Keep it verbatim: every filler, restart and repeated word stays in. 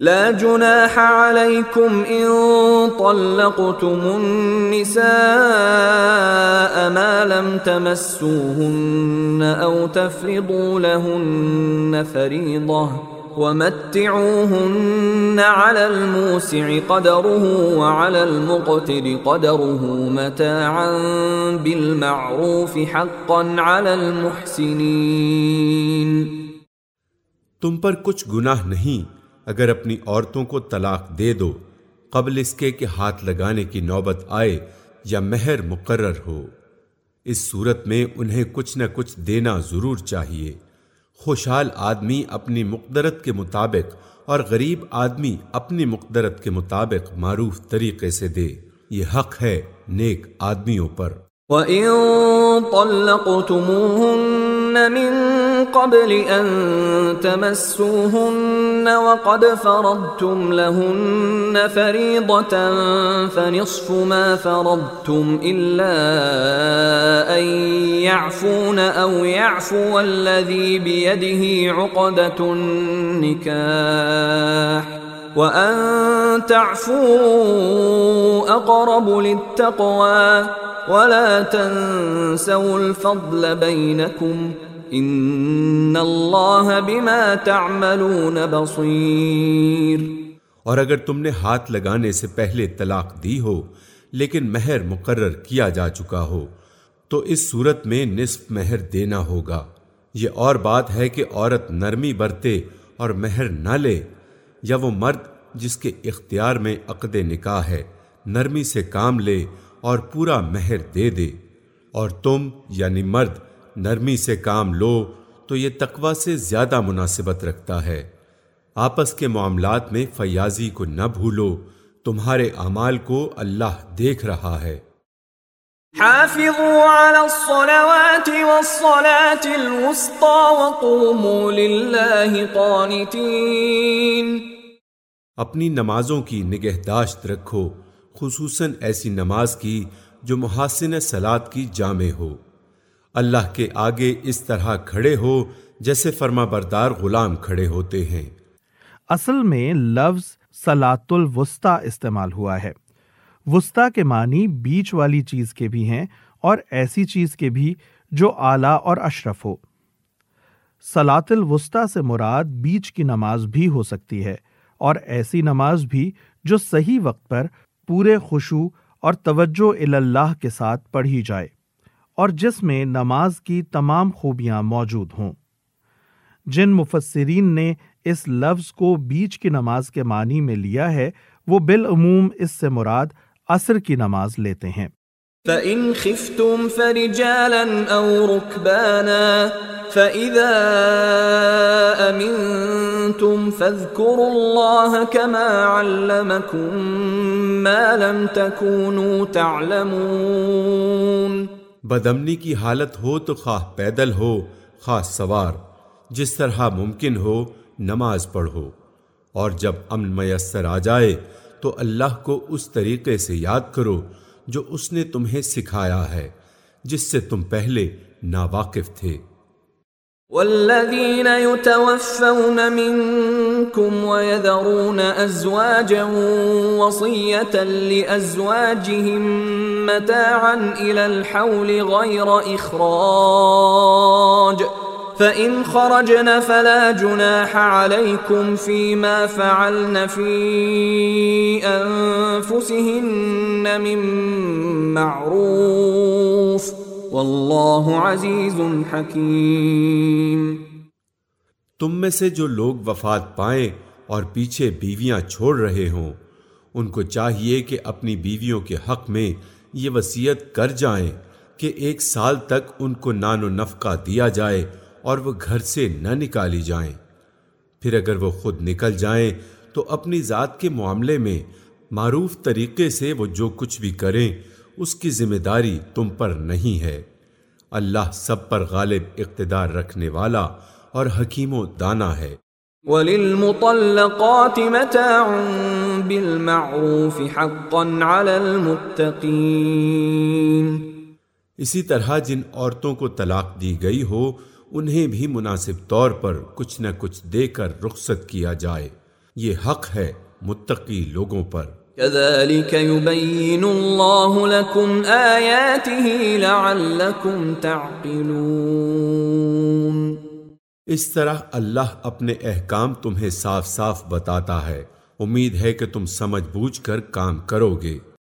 لا جناح عليكم إن طلقتم النساء ما لم تمسوهن أو تفرضوا لهن فريضة ومتعوهن على الموسع قدره وعلى المقتر قدره متاعا بالمعروف حقا على المحسنين۔ تم پر کچھ گناہ نہیں اگر اپنی عورتوں کو طلاق دے دو قبل اس کے کہ ہاتھ لگانے کی نوبت آئے یا مہر مقرر ہو۔ اس صورت میں انہیں کچھ نہ کچھ دینا ضرور چاہیے۔ خوشحال آدمی اپنی مقدرت کے مطابق اور غریب آدمی اپنی مقدرت کے مطابق معروف طریقے سے دے، یہ حق ہے نیک آدمیوں پر۔ وَإِن طَلَّقْتُمُوهُنَّ مِن قبل ان تمسوهن وقد فرضتم لهن فريضة فنصف ما فرضتم الا ان يعفون او يعفو الذي بيده عقدة النكاح وان تعفوا اقرب للتقوى ولا تنسوا الفضل بينكم ان اللہ بما تعملون بصیر۔ اور اگر تم نے ہاتھ لگانے سے پہلے طلاق دی ہو لیکن مہر مقرر کیا جا چکا ہو تو اس صورت میں نصف مہر دینا ہوگا۔ یہ اور بات ہے کہ عورت نرمی برتے اور مہر نہ لے، یا وہ مرد جس کے اختیار میں عقد نکاح ہے نرمی سے کام لے اور پورا مہر دے دے، اور تم یعنی مرد نرمی سے کام لو تو یہ تقوی سے زیادہ مناسبت رکھتا ہے۔ آپس کے معاملات میں فیاضی کو نہ بھولو، تمہارے اعمال کو اللہ دیکھ رہا ہے۔ حافظوا على الصلوات والصلاة الوسطى وقوموا لله قانتين۔ اپنی نمازوں کی نگہداشت رکھو، خصوصاً ایسی نماز کی جو محاسن صلاۃ کی جامع ہو۔ اللہ کے آگے اس طرح کھڑے ہو جیسے فرما بردار غلام کھڑے ہوتے ہیں۔ اصل میں لفظ صلاۃ الوسطیٰ استعمال ہوا ہے۔ وسطیٰ کے معنی بیچ والی چیز کے بھی ہیں اور ایسی چیز کے بھی جو اعلیٰ اور اشرف ہو۔ صلاۃ الوسطیٰ سے مراد بیچ کی نماز بھی ہو سکتی ہے، اور ایسی نماز بھی جو صحیح وقت پر پورے خشوع اور توجہ الی اللہ کے ساتھ پڑھی جائے، اور جس میں نماز کی تمام خوبیاں موجود ہوں۔ جن مفسرین نے اس لفظ کو بیچ کی نماز کے معنی میں لیا ہے وہ بالعموم اس سے مراد عصر کی نماز لیتے ہیں۔ فَإِنْ خِفْتُمْ فَرِجَالًا أَوْ رُكْبَانًا فَإِذَا أَمِنْتُمْ فَاذْكُرُوا اللَّهَ كَمَا عَلَّمَكُمْ مَا لَمْ تَكُونُوا تَعْلَمُونَ۔ بدامنی کی حالت ہو تو خواہ پیدل ہو خواہ سوار، جس طرح ممکن ہو نماز پڑھو، اور جب امن میسر آ جائے تو اللہ کو اس طریقے سے یاد کرو جو اس نے تمہیں سکھایا ہے جس سے تم پہلے ناواقف تھے۔ والذین یتوفون منکم ویذرون ازواجا وصیة لازواجهم متاعا الى الحول غیر اخراج فإن خرجن فلا جناح عليكم فيما فعلن في أنفسهن من معروف والله عزيز حكيم۔ تم میں سے جو لوگ وفات پائیں اور پیچھے بیویاں چھوڑ رہے ہوں ان کو چاہیے کہ اپنی بیویوں کے حق میں یہ وصیت کر جائیں کہ ایک سال تک ان کو نان و نفقہ دیا جائے اور وہ گھر سے نہ نکالی جائیں۔ پھر اگر وہ خود نکل جائیں تو اپنی ذات کے معاملے میں معروف طریقے سے وہ جو کچھ بھی کریں اس کی ذمہ داری تم پر نہیں ہے۔ اللہ سب پر غالب اقتدار رکھنے والا اور حکیم و دانا ہے۔ وَلِلْمُطَلَّقَاتِ مَتَاعٌ بِالْمَعْرُوفِ حَقًّا عَلَى الْمُتَّقِينَ۔ اسی طرح جن عورتوں کو طلاق دی گئی ہو انہیں بھی مناسب طور پر کچھ نہ کچھ دے کر رخصت کیا جائے، یہ حق ہے متقی لوگوں پر۔ كذلك يبين الله لكم آياته لعلكم تعقلون۔ اس طرح اللہ اپنے احکام تمہیں صاف صاف بتاتا ہے، امید ہے کہ تم سمجھ بوجھ کر کام کرو گے۔